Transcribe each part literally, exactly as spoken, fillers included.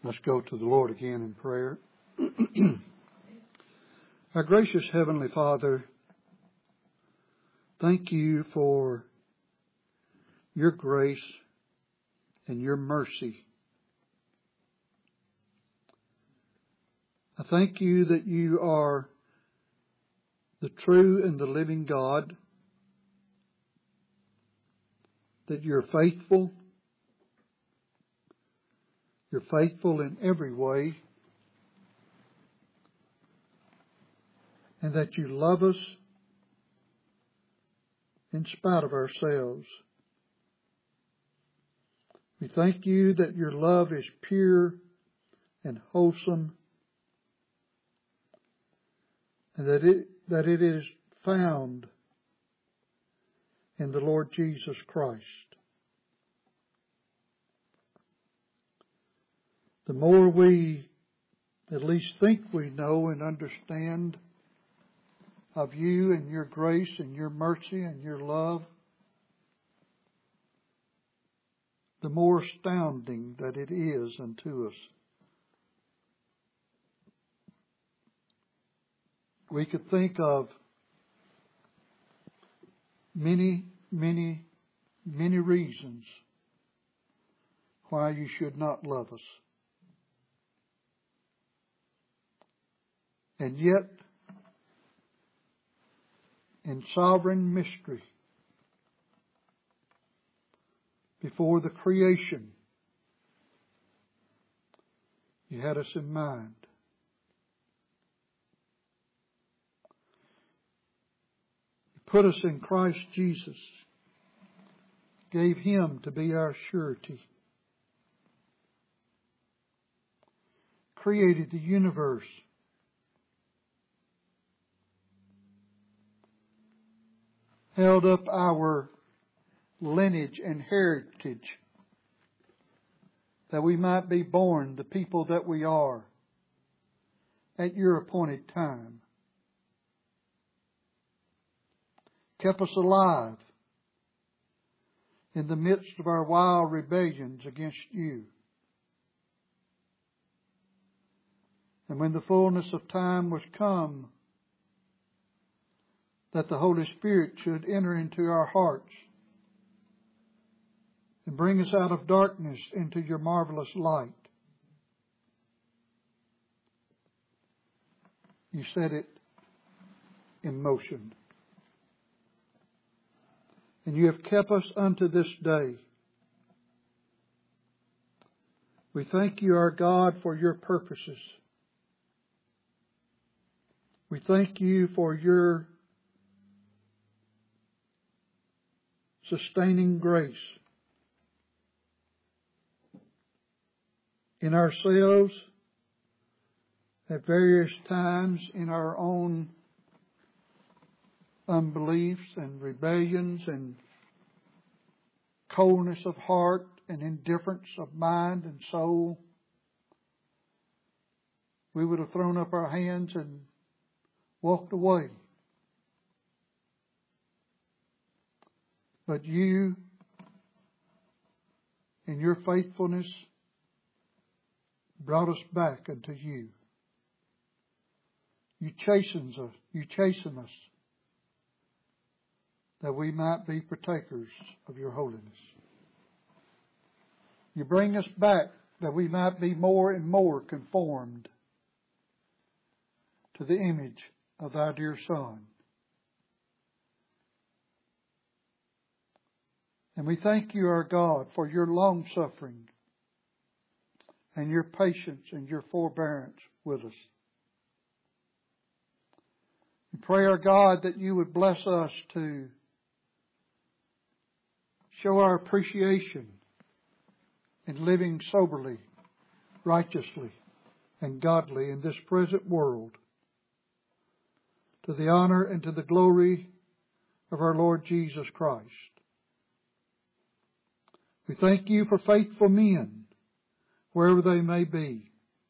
Let's go to the Lord again in prayer. Our gracious Heavenly Father, thank you for your grace and your mercy. I thank you that you are the true and the living God, that you're faithful. You're faithful in every way, and that you love us in spite of ourselves. We thank you that your love is pure and wholesome, and that it, that it is found in the Lord Jesus Christ. The more we at least think we know and understand of you and your grace and your mercy and your love, the more astounding that it is unto us. We could think of many, many, many reasons why you should not love us. And yet, in sovereign mystery, before the creation, you had us in mind. You put us in Christ Jesus, gave Him to be our surety, created the universe, held up our lineage and heritage, that we might be born the people that we are at your appointed time. Kept us alive in the midst of our wild rebellions against you. And when the fullness of time was come, that the Holy Spirit should enter into our hearts and bring us out of darkness into your marvelous light. You set it in motion. And you have kept us unto this day. We thank you, our God, for your purposes. We thank you for your sustaining grace in ourselves at various times, in our own unbeliefs and rebellions and coldness of heart and indifference of mind and soul. We would have thrown up our hands and walked away. But you, in your faithfulness, brought us back unto you. You chasten us, you chasten us, that we might be partakers of your holiness. You bring us back that we might be more and more conformed to the image of thy dear Son. And we thank you, our God, for your long suffering and your patience and your forbearance with us. We pray, our God, that you would bless us to show our appreciation in living soberly, righteously, and godly in this present world, to the honor and to the glory of our Lord Jesus Christ. We thank you for faithful men, wherever they may be.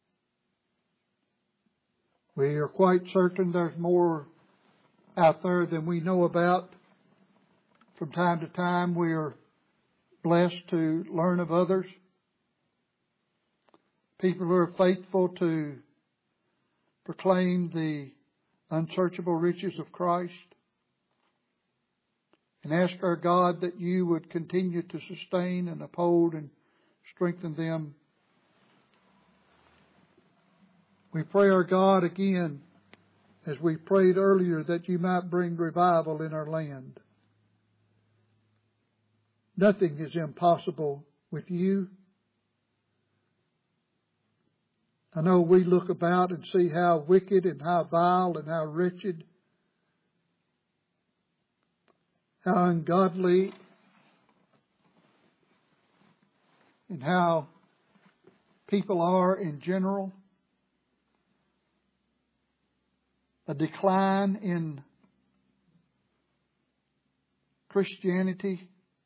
We are quite certain there's more out there than we know about. From time to time we are blessed to learn of others. people who are faithful to proclaim the unsearchable riches of Christ. And ask our God that you would continue to sustain and uphold and strengthen them. We pray, our God, again, as we prayed earlier, that you might bring revival in our land. Nothing is impossible with you. I know we look about and see how wicked and how vile and how wretched, how ungodly, and how people are in general. A decline in Christianity.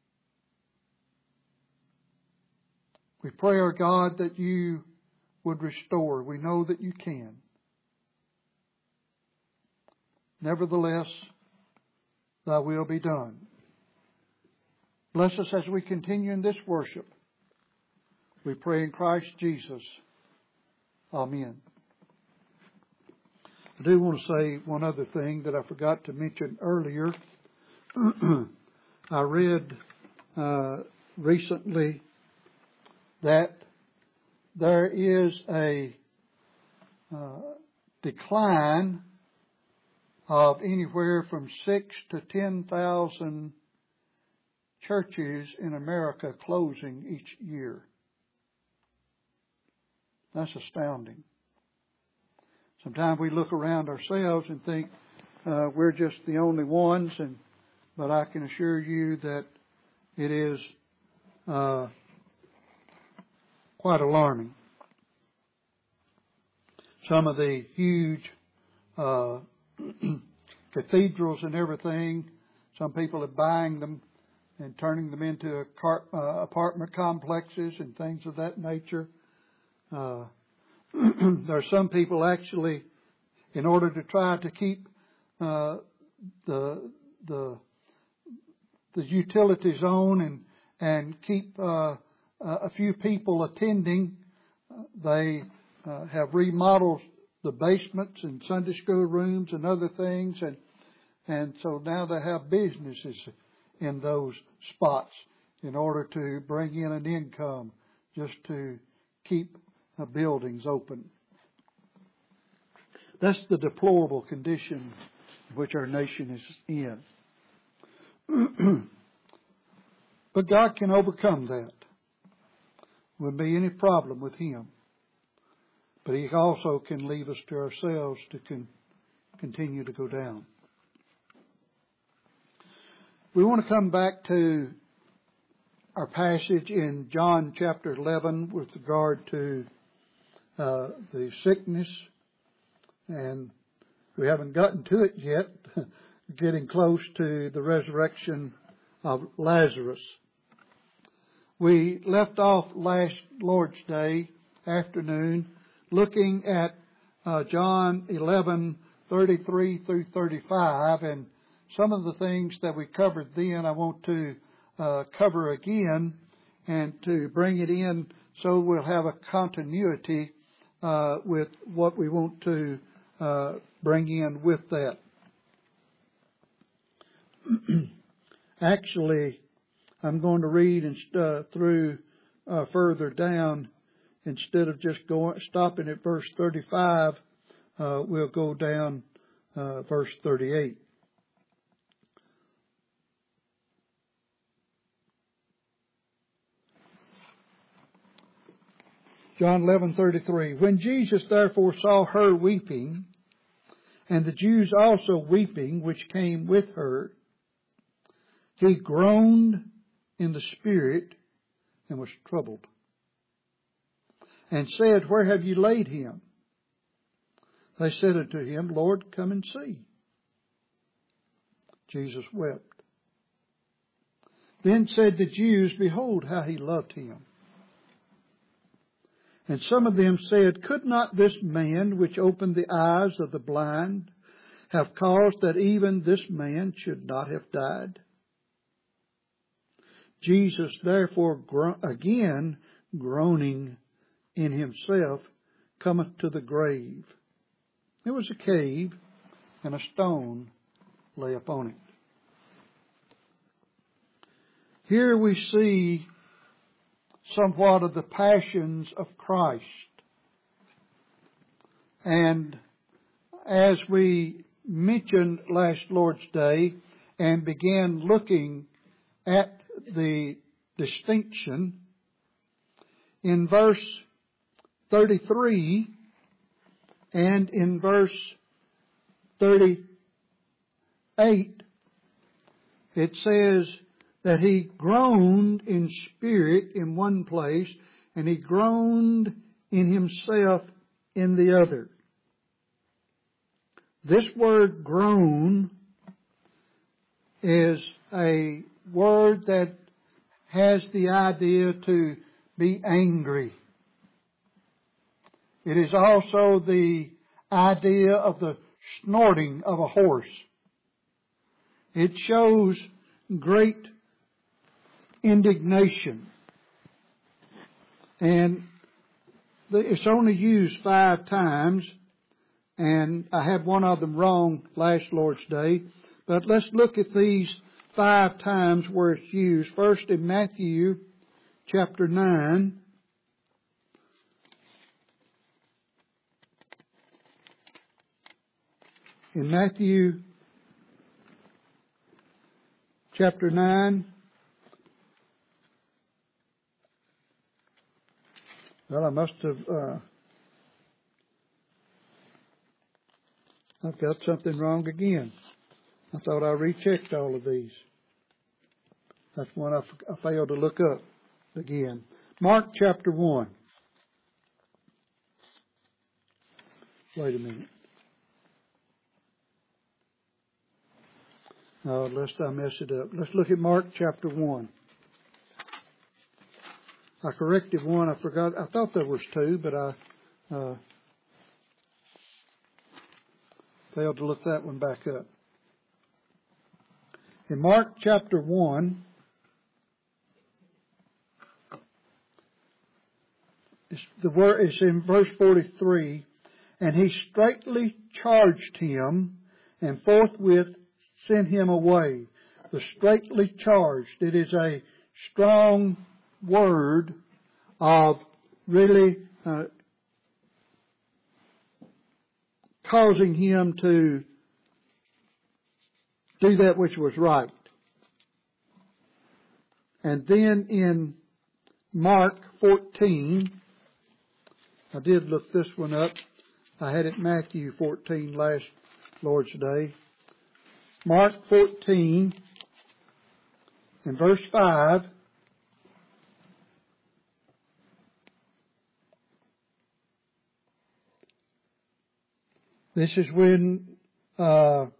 We pray, our God, that you would restore. We know that you can. Nevertheless, thy will be done. Bless us as we continue in this worship. We pray in Christ Jesus. Amen. I do want to say one other thing that I forgot to mention earlier. I read uh, recently that there is a uh, decline of anywhere from six to ten thousand churches in America closing each year. That's astounding. Sometimes we look around ourselves and think uh, we're just the only ones, and but I can assure you that it is uh, quite alarming. Some of the huge uh, cathedrals and everything, some people are buying them and turning them into a car, uh, apartment complexes and things of that nature. Uh, there are some people actually, in order to try to keep uh, the the the utilities on and and keep uh, a few people attending, uh, they uh, have remodeled the basements and Sunday school rooms and other things, and and so now they have businesses in those spots in order to bring in an income, just to keep uh, buildings open. That's the deplorable condition which our nation is in. But God can overcome that. Wouldn't be any problem with Him. But He also can leave us to ourselves to con- continue to go down. We want to come back to our passage in John chapter eleven with regard to uh, the sickness. And we haven't gotten to it yet, getting close to the resurrection of Lazarus. We left off last Lord's Day afternoon looking at uh, John eleven, thirty-three through thirty-five, and some of the things that we covered then I want to uh, cover again and to bring it in so we'll have a continuity uh, with what we want to uh, bring in with that. Actually, I'm going to read and uh, through uh, further down instead of just going stopping at verse thirty-five. Uh, we'll go down uh, verse thirty-eight. John eleven thirty-three. When Jesus therefore saw her weeping, and the Jews also weeping, which came with her, he groaned in the spirit and was troubled, and said, Where have you laid him? They said unto him, Lord, come and see. Jesus wept. Then said the Jews, Behold how he loved him. And some of them said, Could not this man which opened the eyes of the blind have caused that even this man should not have died? Jesus therefore gro- again groaning in himself cometh to the grave. It was a cave, and a stone lay upon it. Here we see somewhat of the passions of Christ. And as we mentioned last Lord's Day and began looking at the distinction, in verse thirty-three and in verse thirty-eight, it says that he groaned in spirit in one place, and he groaned in himself in the other. This word groan is a word that has the idea to be angry. It is also the idea of the snorting of a horse. It shows great indignation. And it's only used five times, and I had one of them wrong last Lord's Day. But let's look at these five times where it's used. First in Matthew chapter nine. In Matthew chapter nine, well, I must have, uh, I've got something wrong again. I thought I rechecked all of these. That's one I, I failed to look up again. Mark chapter one. Wait a minute. No, lest I mess it up. Let's look at Mark chapter one. I corrected one. I forgot. I thought there was two, but I uh, failed to look that one back up. In Mark chapter one, it's the word is in verse forty-three, and he straitly charged him, and forthwith sent him away. The straitly charged. It is a strong word of really uh, causing him to do that which was right. And then in Mark fourteen, I did look this one up. I had it Matthew fourteen last Lord's Day. Mark fourteen and verse five. This is when uh, uh,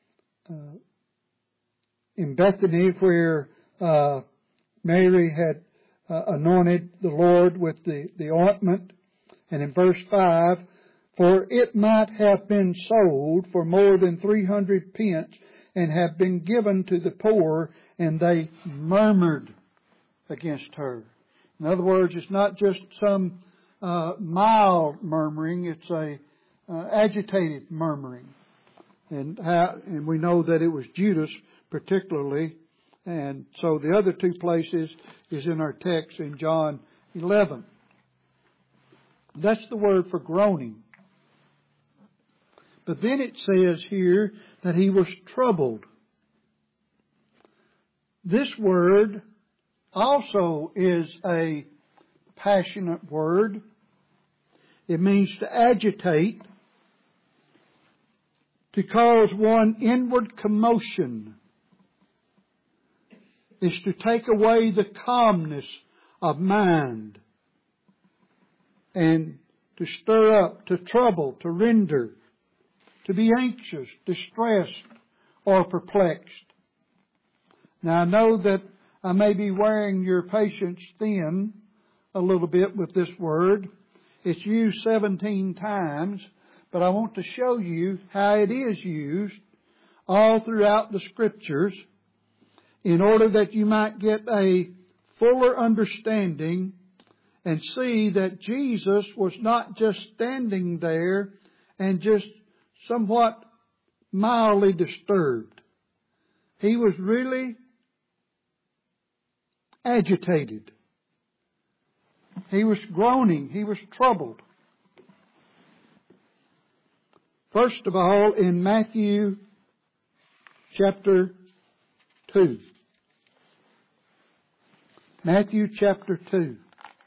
in Bethany, where uh, Mary had uh, anointed the Lord with the, the ointment. And in verse five, for it might have been sold for more than three hundred pence and have been given to the poor, and they murmured against her. In other words, it's not just some uh, mild murmuring, it's a uh, agitated murmuring. And, how, and we know that it was Judas particularly. And so the other two places is in our text in John eleven. That's the word for groaning. But then it says here that he was troubled. This word also is a passionate word. It means to agitate, to cause one inward commotion. It's to take away the calmness of mind and to stir up, to trouble, to render, to be anxious, distressed, or perplexed. Now I know that I may be wearing your patience thin a little bit with this word. It's used seventeen times, but I want to show you how it is used all throughout the Scriptures in order that you might get a fuller understanding and see that Jesus was not just standing there and just somewhat mildly disturbed. He was really agitated. He was groaning. He was troubled. First of all, in Matthew chapter two. Matthew chapter two.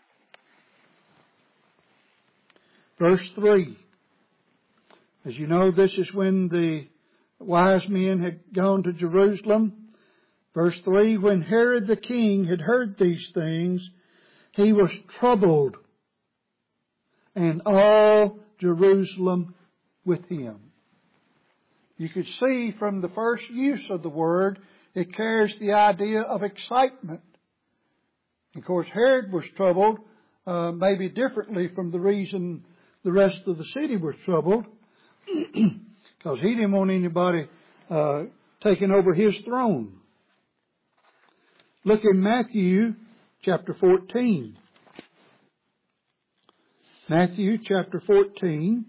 Verse three. As you know, this is when the wise men had gone to Jerusalem. Verse three, when Herod the king had heard these things, he was troubled, and all Jerusalem with him. You could see from the first use of the word, it carries the idea of excitement. Of course, Herod was troubled, uh, maybe differently from the reason the rest of the city was troubled, because he didn't want anybody uh, taking over his throne. Look in Matthew chapter fourteen. Matthew chapter fourteen.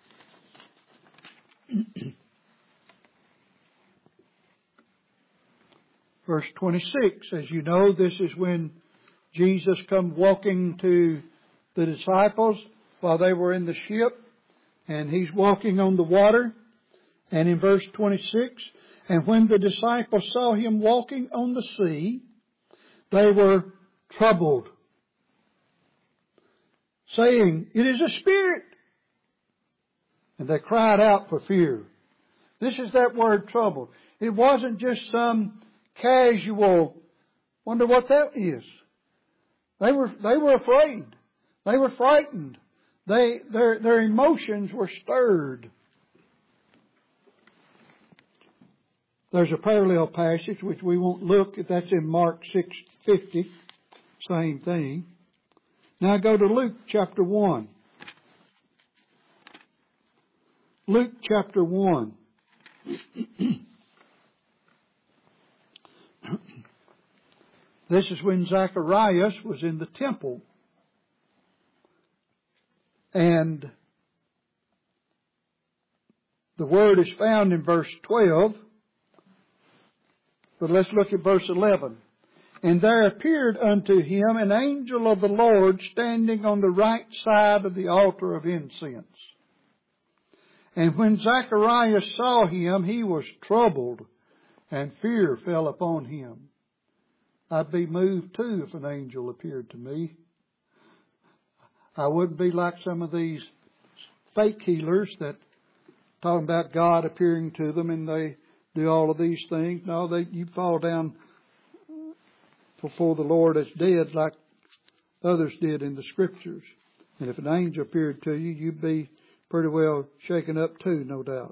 Verse twenty-six. As you know, this is when Jesus come walking to the disciples while they were in the ship, and He's walking on the water. And in verse twenty-six, and when the disciples saw Him walking on the sea, they were troubled, saying, "It is a spirit." And they cried out for fear. This is that word troubled. It wasn't just some casual, wonder what that is. They were, they were afraid. They were frightened. They, their, their emotions were stirred. There's a parallel passage which we won't look at. That's in Mark six fifty. Same thing. Now go to Luke chapter one. Luke chapter one. This is when Zacharias was in the temple. And the word is found in verse twelve. But let's look at verse eleven. And there appeared unto him an angel of the Lord standing on the right side of the altar of incense. And when Zacharias saw him, he was troubled, and fear fell upon him. I'd be moved too if an angel appeared to me. I wouldn't be like some of these fake healers that talking about God appearing to them and they do all of these things. No, they, you fall down before the Lord as dead like others did in the Scriptures. And if an angel appeared to you, you'd be pretty well shaken up too, no doubt.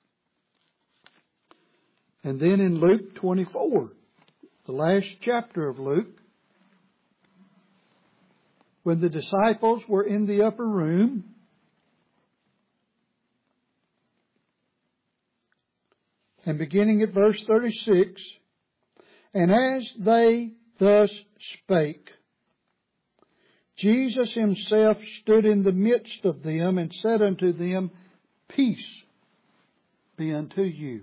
And then in Luke twenty-four, the last chapter of Luke, when the disciples were in the upper room, and beginning at verse thirty-six, and as they thus spake, Jesus Himself stood in the midst of them and said unto them, Peace be unto you.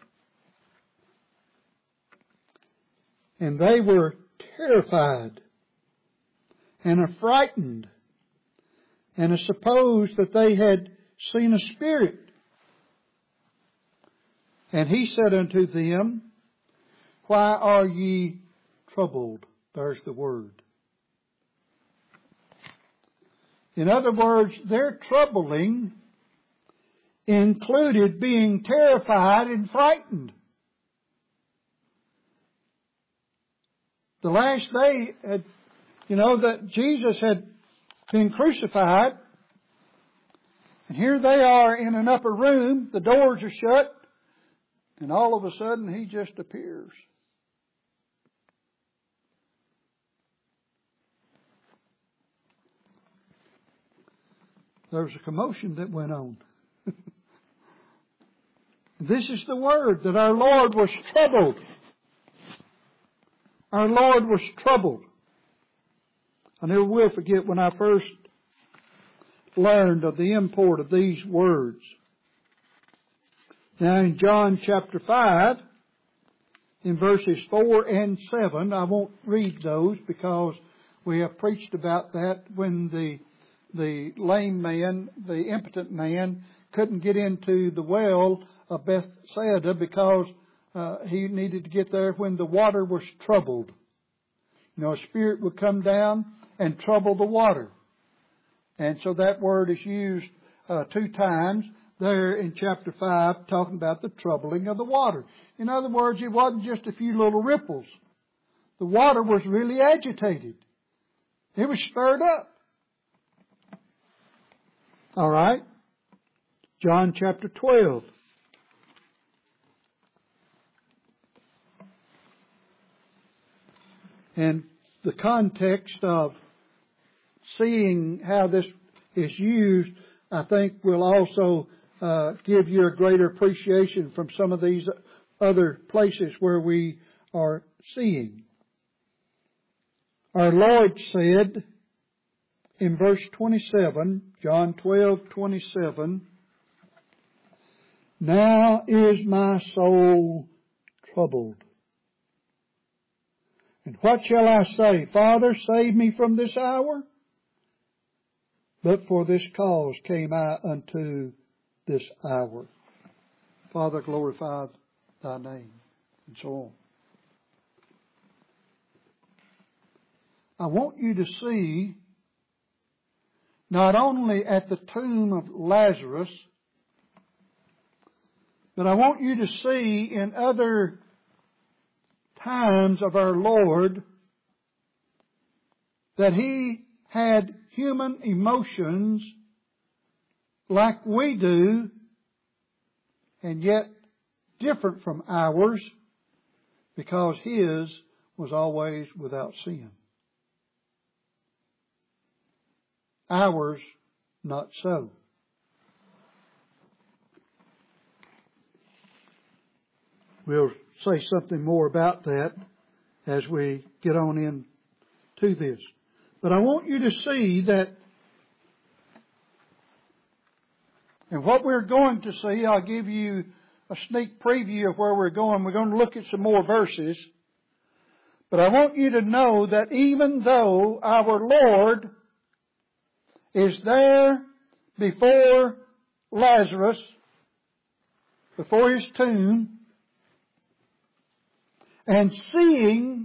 And they were terrified and affrighted, and supposed that they had seen a spirit. And He said unto them, Why are ye troubled? There's the word. In other words, their troubling included being terrified and frightened. The last day, had, you know, that Jesus had been crucified. And here they are in an upper room. The doors are shut. And all of a sudden, He just appears. There was a commotion that went on. This is the word that our Lord was troubled. Our Lord was troubled. I never will forget when I first learned of the import of these words. Now in John chapter five, in verses four and seven, I won't read those because we have preached about that when the the lame man, the impotent man, couldn't get into the well of Bethsaida because uh, he needed to get there when the water was troubled. You know, a spirit would come down and trouble the water. And so that word is used uh, two times there in chapter five, talking about the troubling of the water. In other words, it wasn't just a few little ripples. The water was really agitated. It was stirred up. All right. John chapter twelve. And the context of seeing how this is used, I think, will also uh, give you a greater appreciation from some of these other places where we are seeing. Our Lord said in verse twenty-seven, John twelve twenty-seven, "Now is my soul troubled. And what shall I say? Father, save me from this hour? But for this cause came I unto this hour." Father, glorify thy name. And so on. I want you to see not only at the tomb of Lazarus, but I want you to see in other times of our Lord that He had human emotions like we do, and yet different from ours, because His was always without sin. Ours, not so. We'll say something more about that as we get on into this. But I want you to see that, and what we're going to see, I'll give you a sneak preview of where we're going. We're going to look at some more verses. But I want you to know that even though our Lord is there before Lazarus, before his tomb, and seeing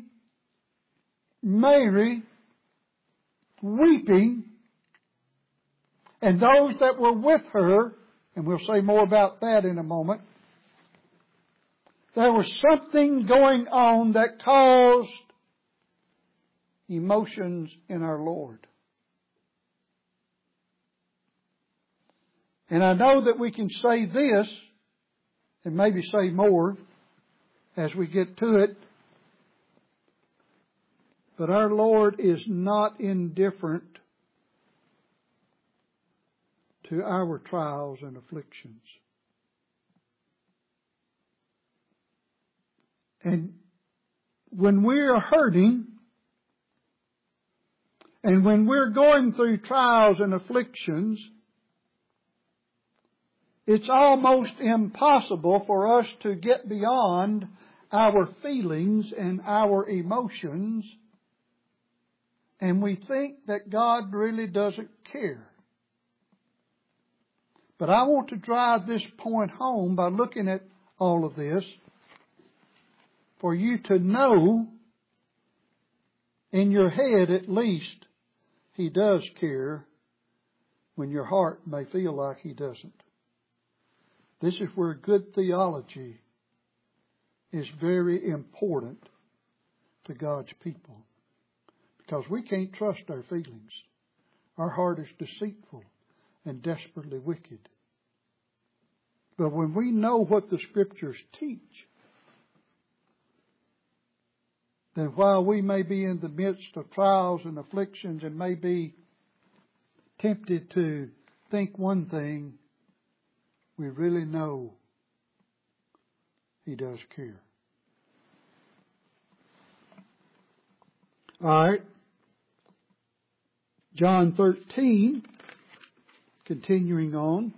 Mary weeping, and those that were with her, and we'll say more about that in a moment, there was something going on that caused emotions in our Lord. And I know that we can say this, and maybe say more as we get to it, but our Lord is not indifferent to our trials and afflictions. And when we're hurting, and when we're going through trials and afflictions, it's almost impossible for us to get beyond our feelings and our emotions, and we think that God really doesn't care. But I want to drive this point home by looking at all of this for you to know, in your head at least, He does care when your heart may feel like He doesn't. This is where good theology is very important to God's people, because we can't trust our feelings. Our heart is deceitful and desperately wicked. But when we know what the Scriptures teach, then while we may be in the midst of trials and afflictions and may be tempted to think one thing, we really know He does care. All right. John thirteen, continuing on.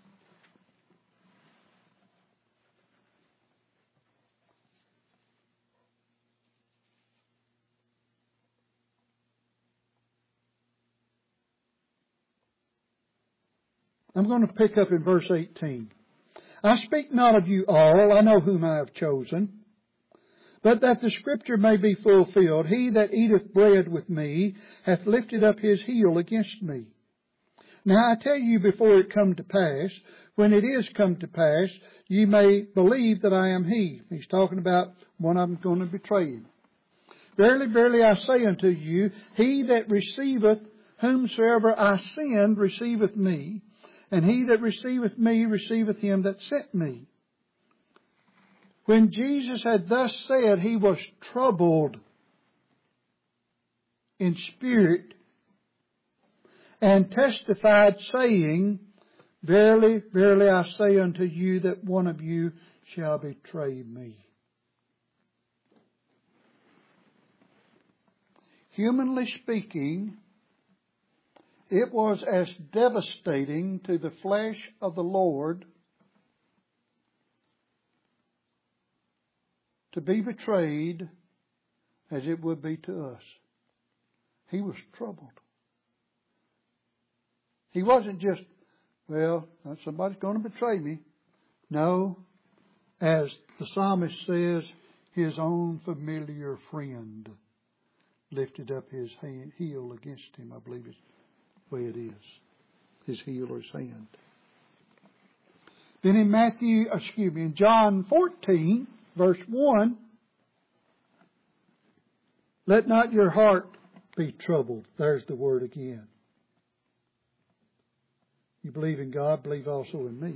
I'm going to pick up in verse eighteen. I speak not of you all, I know whom I have chosen, but that the Scripture may be fulfilled, he that eateth bread with me hath lifted up his heel against me. Now I tell you before it come to pass, when it is come to pass, ye may believe that I am he. He's talking about one of them going to betray him. Verily, verily, I say unto you, he that receiveth whomsoever I send receiveth me, and he that receiveth me receiveth him that sent me. When Jesus had thus said, he was troubled in spirit, and testified, saying, Verily, verily, I say unto you that one of you shall betray me. Humanly speaking, it was as devastating to the flesh of the Lord to be betrayed as it would be to us. He was troubled. He wasn't just, well, somebody's going to betray me. No, as the psalmist says, his own familiar friend lifted up his hand, heel against him, I believe is the way it is. His heel or his hand. Then in Matthew, excuse me, in John fourteen, verse one, let not your heart be troubled. There's the word again. You believe in God, believe also in me.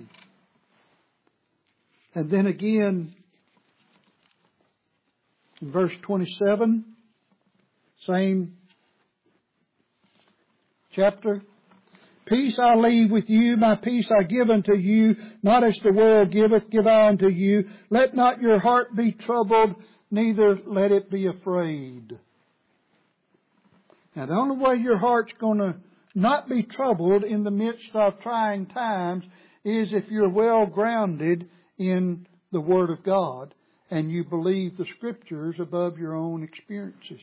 And then again, in verse twenty-seven, same chapter. Peace I leave with you, my peace I give unto you, not as the world giveth, give I unto you. Let not your heart be troubled, neither let it be afraid. Now the only way your heart's going to not be troubled in the midst of trying times is if you're well grounded in the Word of God and you believe the Scriptures above your own experiences.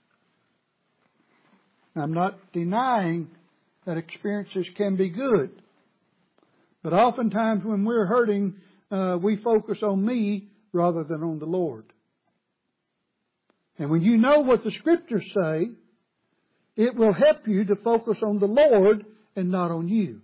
I'm not denying that experiences can be good. But oftentimes when we're hurting, uh, we focus on me rather than on the Lord. And when you know what the Scriptures say, it will help you to focus on the Lord and not on you.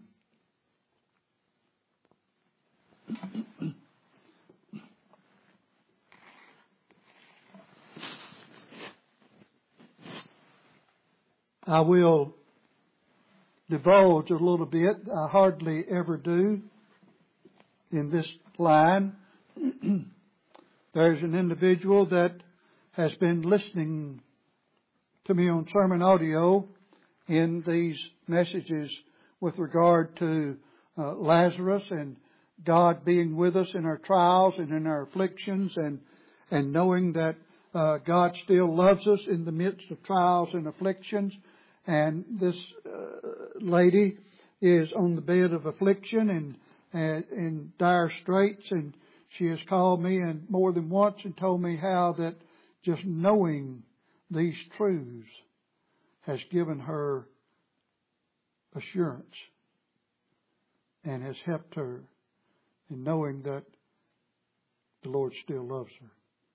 I will divulge a little bit. I hardly ever do in this line. There's an individual that has been listening to me on sermon audio in these messages with regard to uh, Lazarus and God being with us in our trials and in our afflictions, and and knowing that uh, God still loves us in the midst of trials and afflictions. And this uh, lady is on the bed of affliction and, and in dire straits, and she has called me and more than once and told me how that just knowing these truths has given her assurance and has helped her in knowing that the Lord still loves her.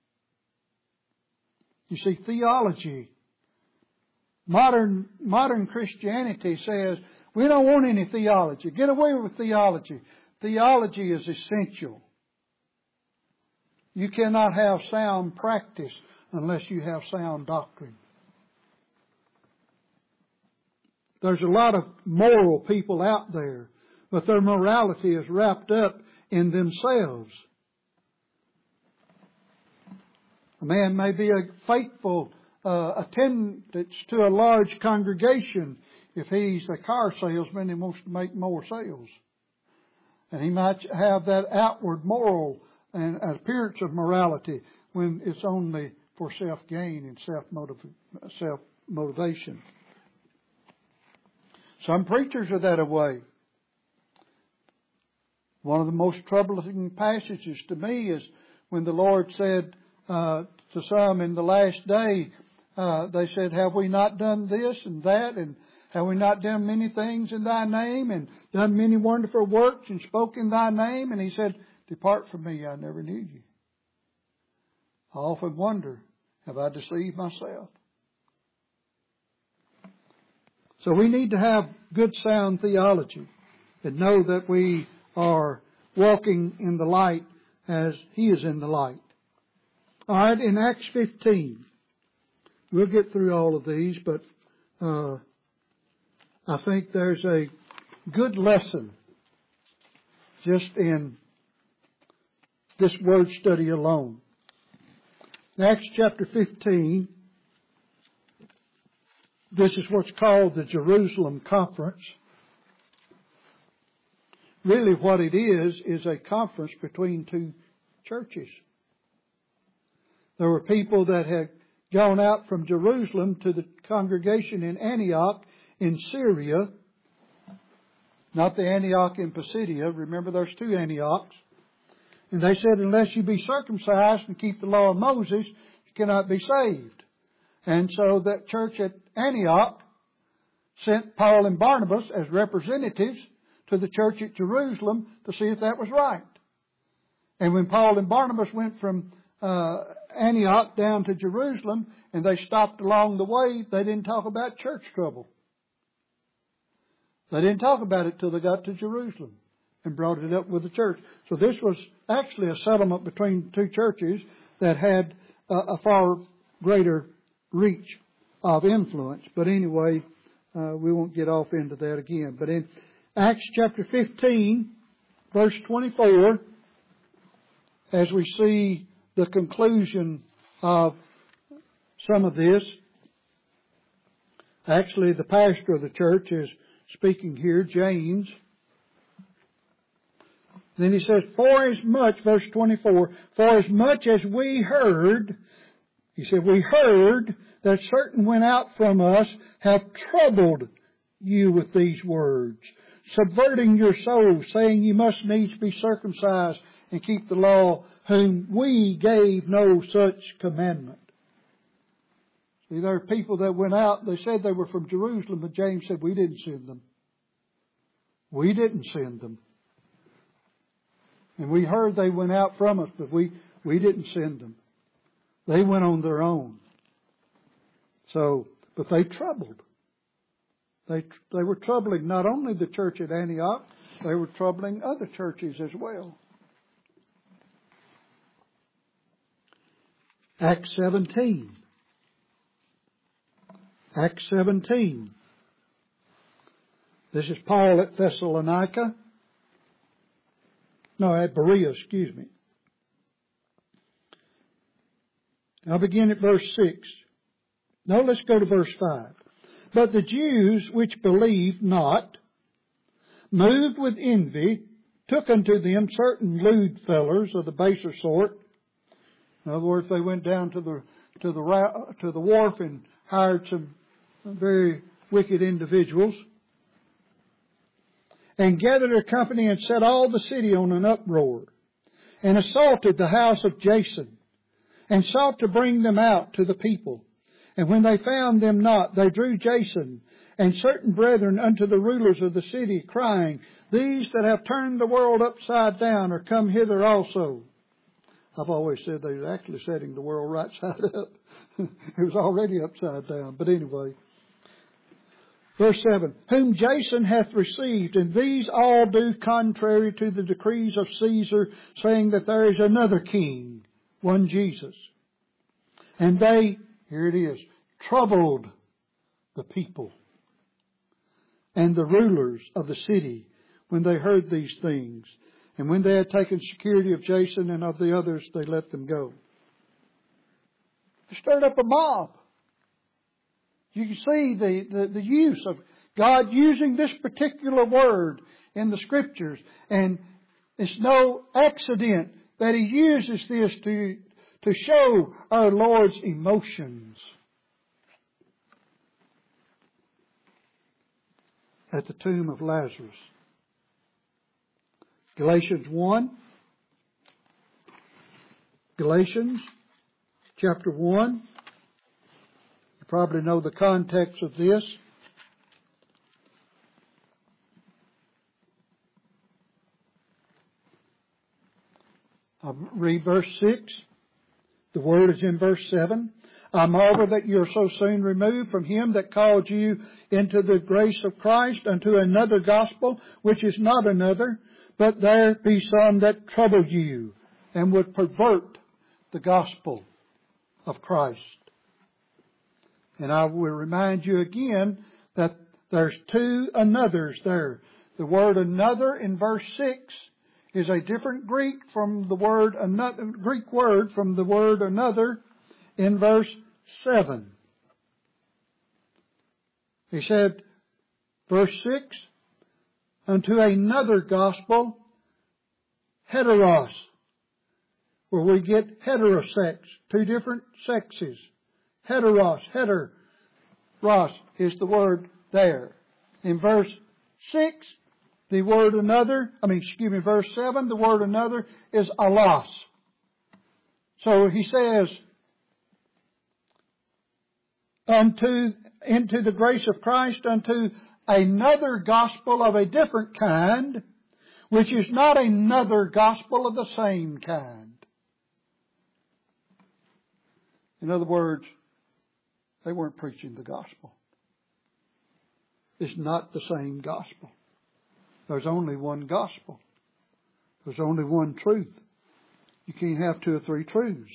You see, theology, modern modern Christianity says, we don't want any theology. Get away with theology. Theology is essential. You cannot have sound practice unless you have sound doctrine. There's a lot of moral people out there, but their morality is wrapped up in themselves. A man may be a faithful uh, attendance to a large congregation. If he's a car salesman, he wants to make more sales. And he might have that outward moral and appearance of morality when it's only for self-gain and self-motivation. Some preachers are that way. One of the most troubling passages to me is when the Lord said uh, to some in the last day, uh, they said, have we not done this and that, and have we not done many things in thy name, and done many wonderful works, and spoke in thy name? And he said, depart from me, I never knew you. I often wonder, have I deceived myself? So we need to have good sound theology and know that we are walking in the light as He is in the light. All right, in Acts fifteen, we'll get through all of these, but uh, I think there's a good lesson just in this word study alone. In Acts chapter fifteen, this is what's called the Jerusalem Conference. Really what it is, is a conference between two churches. There were people that had gone out from Jerusalem to the congregation in Antioch in Syria. Not the Antioch in Pisidia. Remember there's two Antiochs. And they said, unless you be circumcised and keep the law of Moses, you cannot be saved. And so that church at Antioch sent Paul and Barnabas as representatives to the church at Jerusalem to see if that was right. And when Paul and Barnabas went from uh, Antioch down to Jerusalem and they stopped along the way, they didn't talk about church trouble. They didn't talk about it till they got to Jerusalem and brought it up with the church. So this was actually a settlement between two churches that had uh, a far greater reach of influence. But anyway, uh, we won't get off into that again. But in Acts chapter fifteen, verse twenty-four, as we see the conclusion of some of this, actually the pastor of the church is speaking here, James. Then he says, for as much, verse twenty-four, for as much as we heard, he said, we heard that certain went out from us have troubled you with these words, subverting your souls, saying you must needs be circumcised and keep the law, whom we gave no such commandment. See, there are people that went out, they said they were from Jerusalem, but James said, we didn't send them. We didn't send them. And we heard they went out from us, but we, we didn't send them. They went on their own. So, but they troubled. They, they were troubling not only the church at Antioch, they were troubling other churches as well. Acts seventeen. Acts seventeen. This is Paul at Thessalonica. No, at Berea, excuse me. I'll begin at verse six. No, let's go to verse five. But the Jews which believed not, moved with envy, took unto them certain lewd fellers of the baser sort. In other words, they went down to the to the to the wharf and hired some very wicked individuals, and gathered a company and set all the city on an uproar, and assaulted the house of Jason, and sought to bring them out to the people. And when they found them not, they drew Jason and certain brethren unto the rulers of the city, crying, these that have turned the world upside down are come hither also. I've always said they were actually setting the world right side up. It was already upside down. But anyway. Verse seven. Whom Jason hath received, and these all do contrary to the decrees of Caesar, saying that there is another king, one Jesus. And they, here it is, troubled the people and the rulers of the city when they heard these things. And when they had taken security of Jason and of the others, they let them go. They stirred up a mob. You can see the, the, the use of God using this particular word in the Scriptures. And it's no accident that He uses this to, to show our Lord's emotions. at the tomb of Lazarus. Galatians one. Galatians chapter one. You probably know the context of this. I'll read verse six. The word is in verse seven. I marvel that you are so soon removed from him that called you into the grace of Christ unto another gospel, which is not another, but there be some that trouble you and would pervert the gospel of Christ. And I will remind you again that there's two anothers there. The word another in verse six is a different Greek from the word another, Greek word from the word another in verse seven. He said, verse six, unto another gospel, heteros, where we get heterosex, two different sexes. Heteros, heteros is the word there. In verse six, the word another, I mean, excuse me, verse seven, the word another is allos. So he says, unto, into the grace of Christ, unto another gospel of a different kind, which is not another gospel of the same kind. In other words, they weren't preaching the gospel. It's not the same gospel. There's only one gospel. There's only one truth. You can't have two or three truths.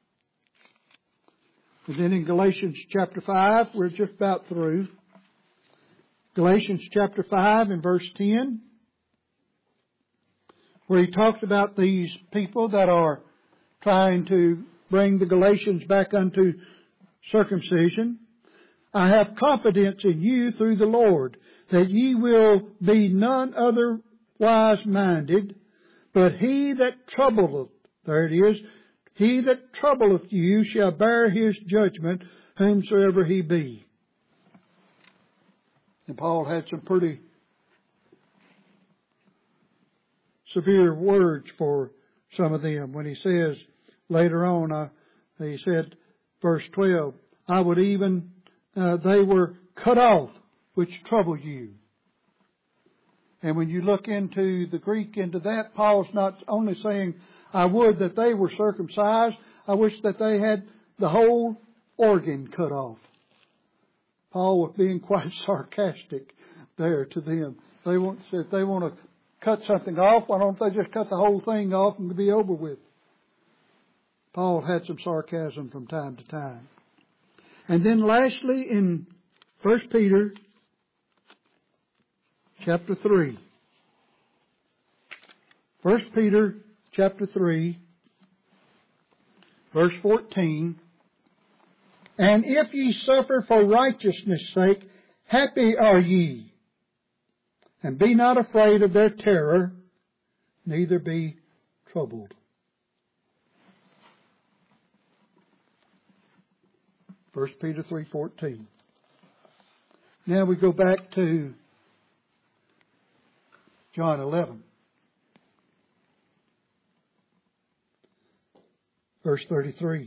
And then in Galatians chapter five, we're just about through. Galatians chapter five and verse ten, where he talks about these people that are trying to bring the Galatians back unto circumcision. I have confidence in you through the Lord, that ye will be none otherwise minded, but he that troubleth, there it is, he that troubleth you shall bear his judgment, whomsoever he be. And Paul had some pretty severe words for some of them when he says, later on, uh, he said, verse twelve, I would even, uh, they were cut off, which trouble you. And when you look into the Greek, into that, Paul's not only saying, I would that they were circumcised, I wish that they had the whole organ cut off. Paul was being quite sarcastic there to them. They want, if they want to cut something off, why don't they just cut the whole thing off and be over with? Paul had some sarcasm from time to time. And then lastly in First Peter chapter three. First Peter chapter three, verse fourteen. And if ye suffer for righteousness' sake, happy are ye. And be not afraid of their terror, neither be troubled. First Peter three fourteen. Now we go back to John eleven. Verse thirty-three.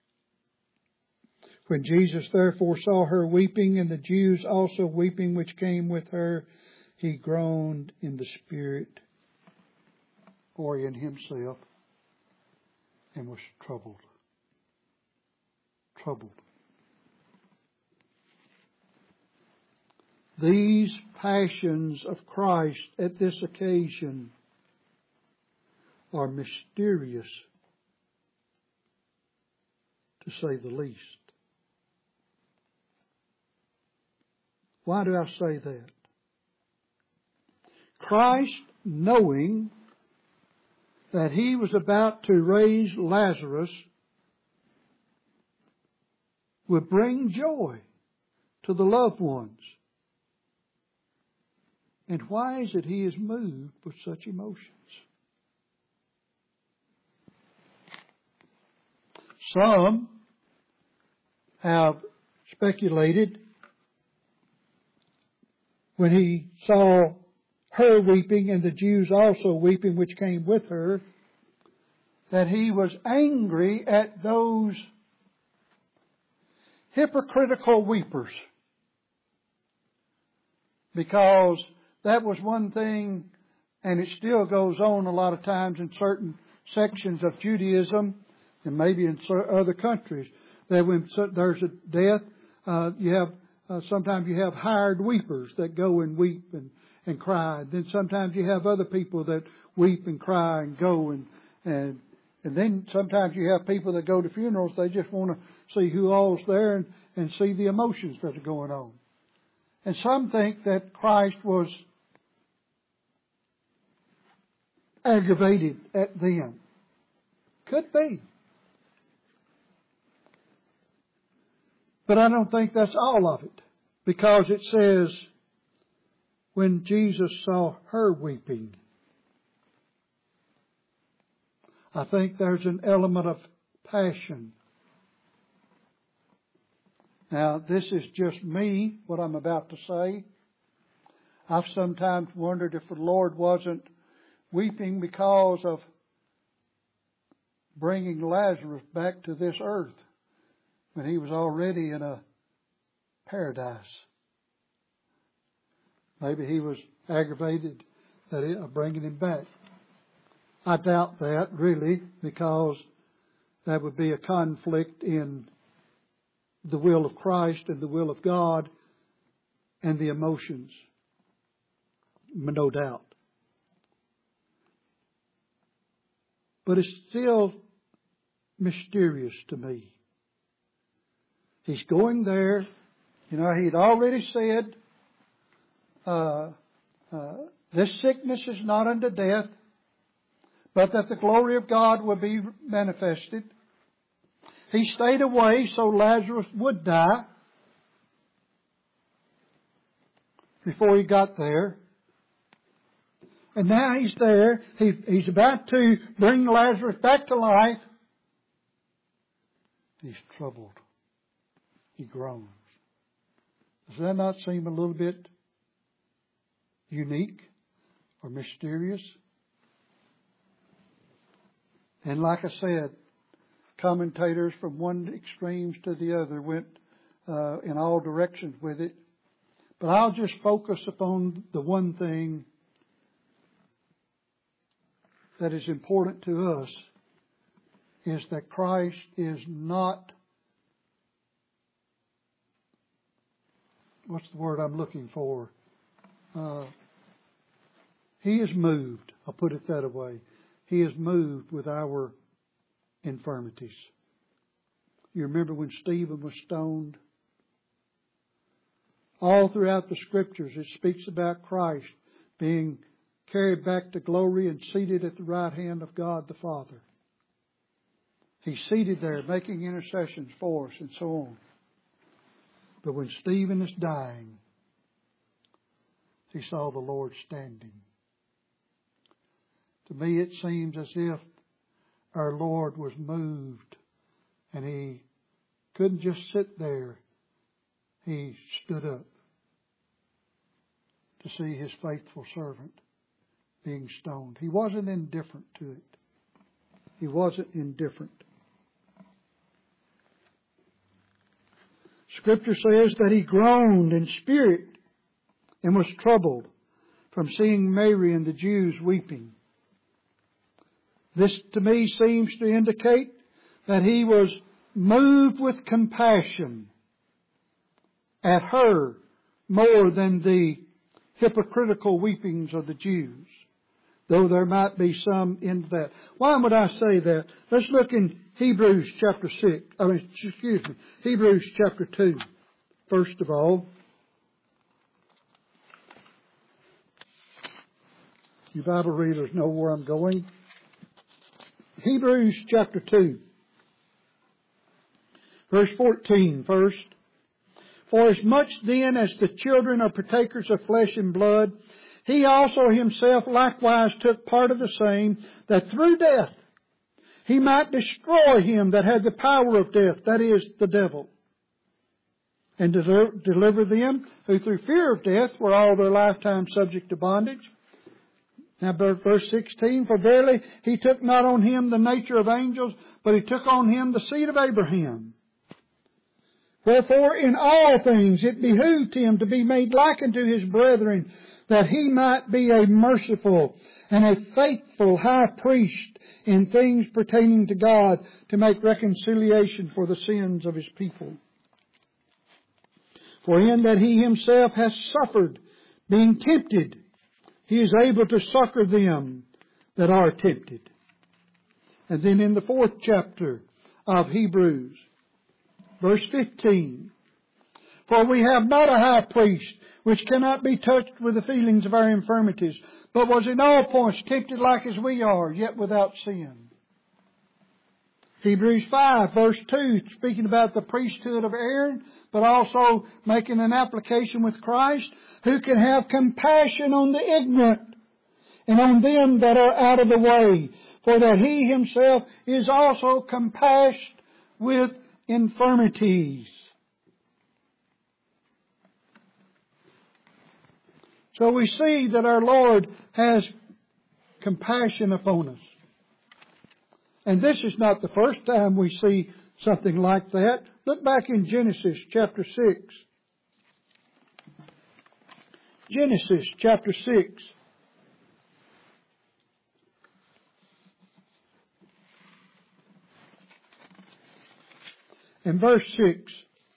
When Jesus therefore saw her weeping, and the Jews also weeping which came with her, he groaned in the spirit, or in himself, and was troubled. Troubled. These passions of Christ at this occasion are mysterious, to say the least. Why do I say that? Christ, knowing that he was about to raise Lazarus, would bring joy to the loved ones. And why is it he is moved with such emotions? Some have speculated when he saw her weeping and the Jews also weeping which came with her, that he was angry at those hypocritical weepers. Because that was one thing, and it still goes on a lot of times in certain sections of Judaism, and maybe in other countries, that when there's a death, uh, you have uh, sometimes you have hired weepers that go and weep and, and cry. Then sometimes you have other people that weep and cry and go and and and then sometimes you have people that go to funerals. They just want to see who all's there and, and see the emotions that are going on. And some think that Christ was aggravated at them. Could be. But I don't think that's all of it. Because it says, when Jesus saw her weeping, I think there's an element of passion. Now, this is just me, what I'm about to say. I've sometimes wondered if the Lord wasn't weeping because of bringing Lazarus back to this earth when he was already in a paradise. Maybe he was aggravated that it, uh, bringing him back. I doubt that, really, because that would be a conflict in the will of Christ and the will of God and the emotions. No doubt. But it's still mysterious to me. He's going there. You know, he'd already said, uh, uh, this sickness is not unto death, but that the glory of God will be manifested. He stayed away so Lazarus would die before he got there. And now he's there. He, he's about to bring Lazarus back to life. He's troubled. He groans. Does that not seem a little bit unique or mysterious? And like I said, commentators from one extremes to the other went uh, in all directions with it. But I'll just focus upon the one thing that is important to us, is that Christ is not, what's the word I'm looking for? Uh, he is moved. I'll put it that way. He is moved with our infirmities. You remember when Stephen was stoned? All throughout the Scriptures it speaks about Christ being carried back to glory and seated at the right hand of God the Father. He's seated there making intercessions for us and so on. But when Stephen is dying, he saw the Lord standing. To me it seems as if our Lord was moved and He couldn't just sit there. He stood up to see His faithful servant being stoned. He wasn't indifferent to it. He wasn't indifferent. Scripture says that He groaned in spirit and was troubled from seeing Mary and the Jews weeping. This to me seems to indicate that He was moved with compassion at her more than the hypocritical weepings of the Jews, though there might be some in that. Why would I say that? Let's look in Hebrews chapter six. I mean, excuse me, Hebrews chapter two. First of all, you Bible readers know where I'm going. Hebrews chapter two, verse fourteen first. For as much then as the children are partakers of flesh and blood, He also Himself likewise took part of the same, that through death He might destroy him that had the power of death, that is, the devil, and to deliver them who through fear of death were all their lifetime subject to bondage. Now verse sixteen, for verily He took not on Him the nature of angels, but He took on Him the seed of Abraham. Wherefore in all things it behooved Him to be made like unto His brethren, that He might be a merciful and a faithful high priest in things pertaining to God, to make reconciliation for the sins of His people. For in that He Himself has suffered, being tempted, He is able to succor them that are tempted. And then in the fourth chapter of Hebrews, verse fifteen, for we have not a high priest which cannot be touched with the feelings of our infirmities, but was in all points tempted like as we are, yet without sin. Hebrews five, verse two, speaking about the priesthood of Aaron, but also making an application with Christ, who can have compassion on the ignorant and on them that are out of the way, for that He Himself is also compassed with infirmities. So we see that our Lord has compassion upon us. And this is not the first time we see something like that. Look back in Genesis chapter six. Genesis chapter six. And verse six.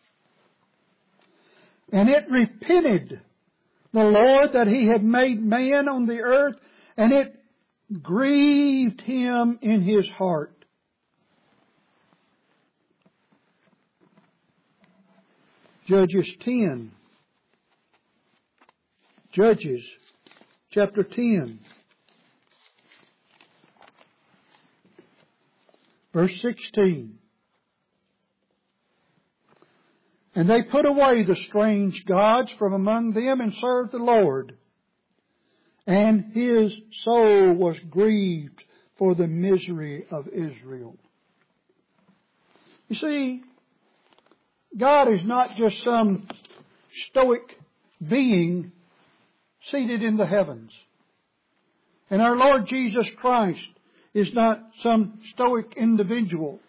And it repented the Lord that He had made man on the earth, and it grieved Him in His heart. Judges ten. Judges chapter ten. Verse sixteen. And they put away the strange gods from among them and served the Lord. And His soul was grieved for the misery of Israel. You see, God is not just some stoic being seated in the heavens. And our Lord Jesus Christ is not some stoic individual.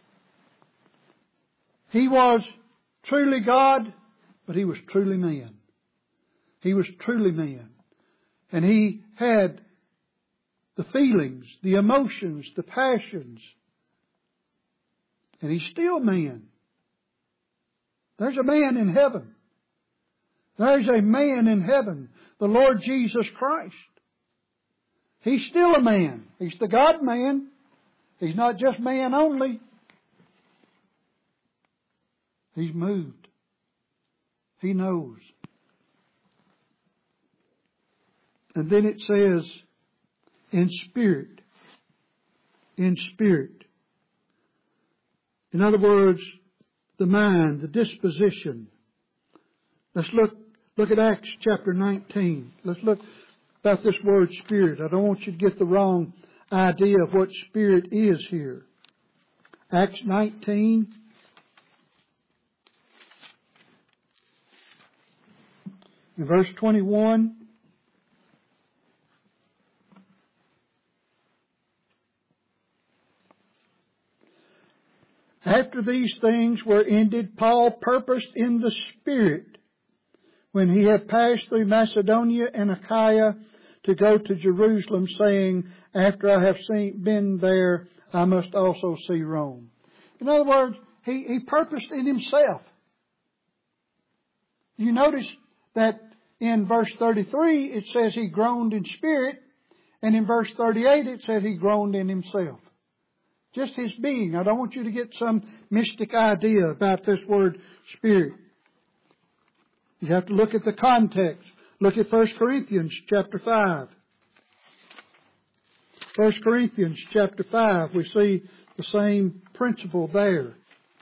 He was truly God, but He was truly man. He was truly man. And He had the feelings, the emotions, the passions. And He's still man. There's a man in heaven. There's a man in heaven, the Lord Jesus Christ. He's still a man. He's the God-man. He's not just man only. He's moved. He knows. And then it says, in spirit. In spirit. In other words, the mind, the disposition. Let's look, look at Acts chapter nineteen. Let's look about this word spirit. I don't want you to get the wrong idea of what spirit is here. Acts nineteen. In verse twenty-one. After these things were ended, Paul purposed in the Spirit, when he had passed through Macedonia and Achaia, to go to Jerusalem, saying, after I have seen, been there, I must also see Rome. In other words, he, he purposed in himself. You notice that in verse thirty-three, it says he groaned in spirit, and in verse thirty-eight, it says he groaned in himself. Just his being. I don't want you to get some mystic idea about this word spirit. You have to look at the context. Look at First Corinthians chapter five. First Corinthians chapter five, we see the same principle there.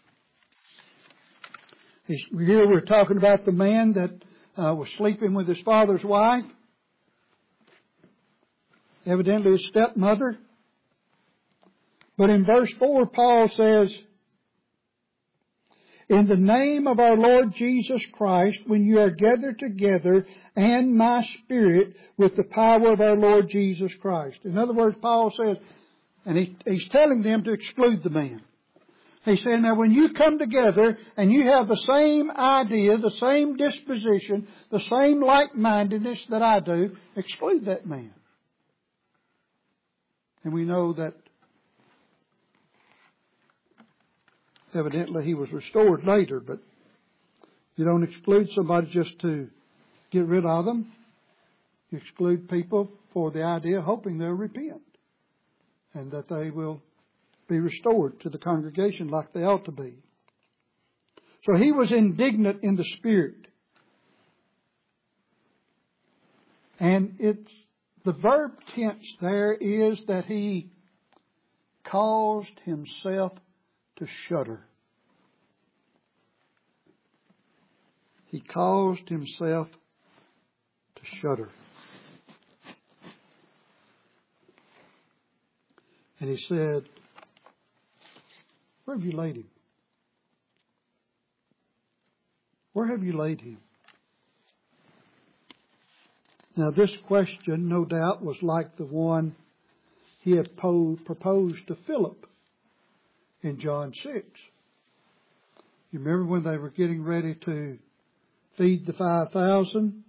Here we're talking about the man that uh, was sleeping with his father's wife, evidently his stepmother. But in verse four, Paul says, in the name of our Lord Jesus Christ, when you are gathered together, and my Spirit with the power of our Lord Jesus Christ. In other words, Paul says, and he, he's telling them to exclude the man. He said, now when you come together and you have the same idea, the same disposition, the same like-mindedness that I do, exclude that man. And we know that evidently he was restored later, but you don't exclude somebody just to get rid of them. You exclude people for the idea, hoping they'll repent and that they will be restored to the congregation like they ought to be. So he was indignant in the spirit. And it's the verb tense there is that he caused himself to shudder. He caused himself to shudder. And he said, where have you laid him? Where have you laid him? Now this question, no doubt, was like the one he had po- proposed to Philip in John six. You remember when they were getting ready to feed the five thousand?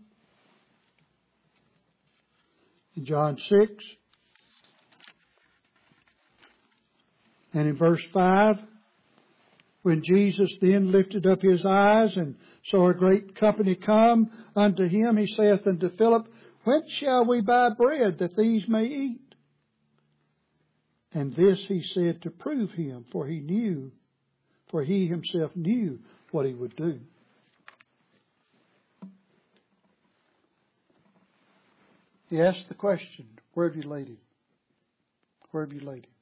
In John six. And in verse five, when Jesus then lifted up his eyes and saw a great company come unto him, he saith unto Philip, whence shall we buy bread that these may eat? And this he said to prove him, for he knew, for he himself knew what he would do. He asked the question, where have you laid him? Where have you laid him?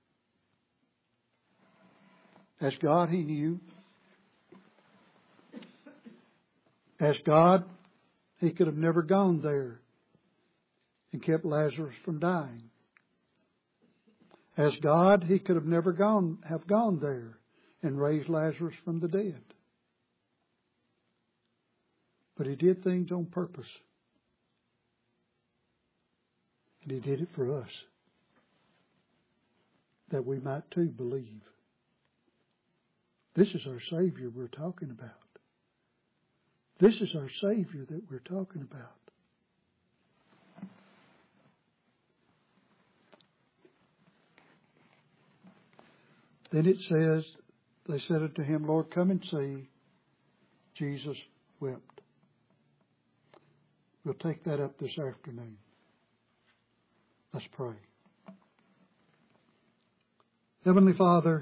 As God, he knew. As God, he could have never gone there and kept Lazarus from dying. As God, he could have never gone, have gone there and raised Lazarus from the dead. But he did things on purpose. And he did it for us, that we might too believe. This is our Savior we're talking about. This is our Savior that we're talking about. Then it says, they said unto him, Lord, come and see. Jesus wept. We'll take that up this afternoon. Let's pray. Heavenly Father,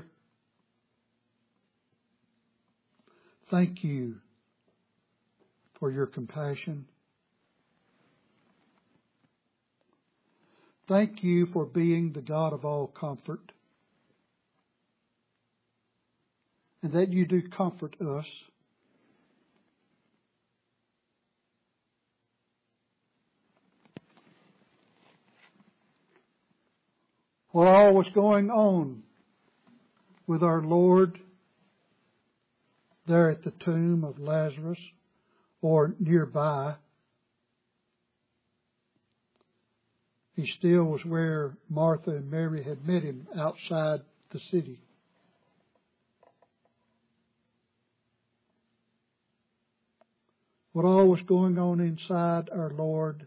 thank you for your compassion. Thank you for being the God of all comfort. And that you do comfort us. What all was going on with our Lord there at the tomb of Lazarus or nearby, he still was where Martha and Mary had met him outside the city. What all was going on inside our Lord,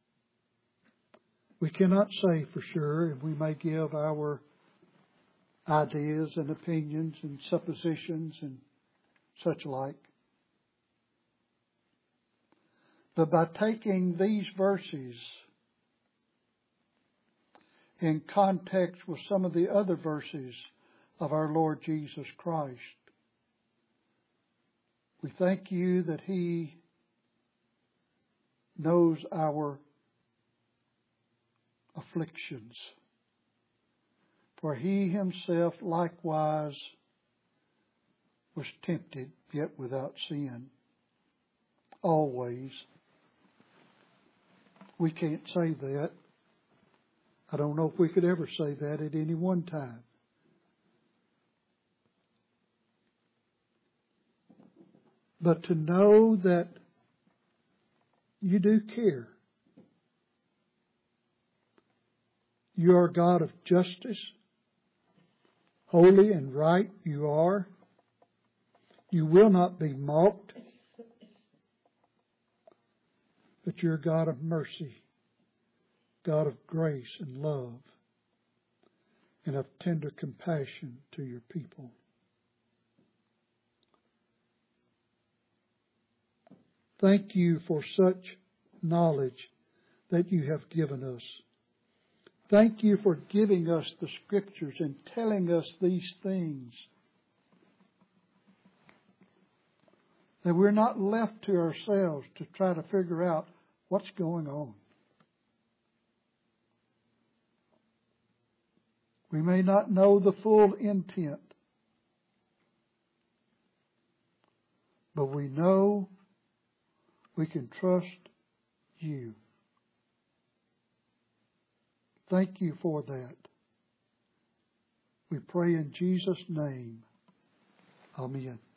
we cannot say for sure, and we may give our ideas and opinions and suppositions and such like. But by taking these verses in context with some of the other verses of our Lord Jesus Christ, we thank you that He knows our afflictions. For He Himself likewise was tempted, yet without sin. Always. We can't say that. I don't know if we could ever say that at any one time. but to know that you do care. You are God of justice. Holy and right you are. You will not be mocked. But you're God of mercy, God of grace and love, and of tender compassion to your people. Thank you for such knowledge that you have given us. Thank you for giving us the Scriptures and telling us these things. That we're not left to ourselves to try to figure out what's going on. We may not know the full intent, but we know we can trust you. Thank you for that. We pray in Jesus' name. Amen.